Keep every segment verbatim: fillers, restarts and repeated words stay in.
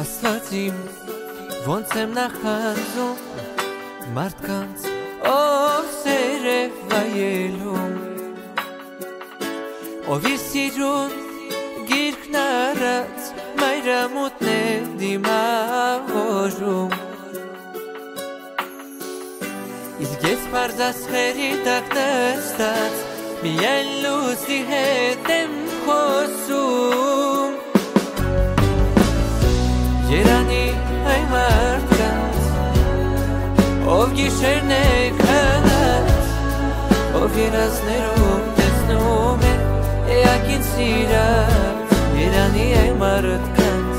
Աստվածիմ ոնց եմ նախանձում մարդկանց ով սեր է վայելում ով իր սիրուն գիրքն առած մայրամուտն է դիմավորում իսկ ես պարզ ասղերի տակ նստած միայն լույսի հետ եմ խոսում Երանի այն մարդկանց ով գիշերն է քնած ով երազներում տեսնում է էակին սիրած Երանի այն մարդկանց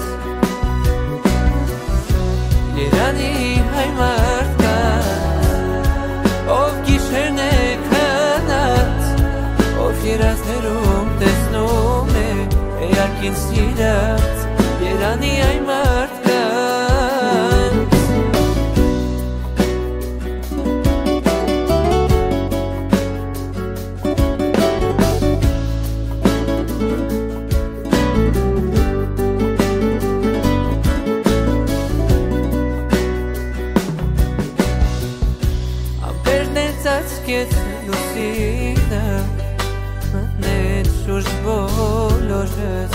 Երանի այն մարդկանց ով գիշերն է քնած ով երազներում տեսնում է էակին սիրած Երանի այն մարդկանց Ամպերն է ծածկեց լուսինը մտնեց շուրջ բոլորս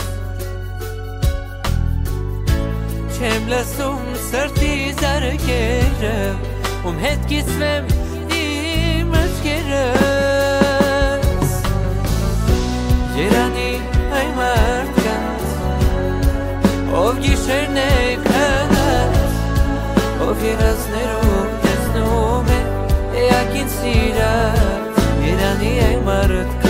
Չեմ լսում սրտի զարկերը ում հետ կիսվեմ իմ աչքերս Երանի այն մարդկանց ով գիշերն է քնած ով երազներում տեսնում է էակին սիրած Երանի այն մարդկանց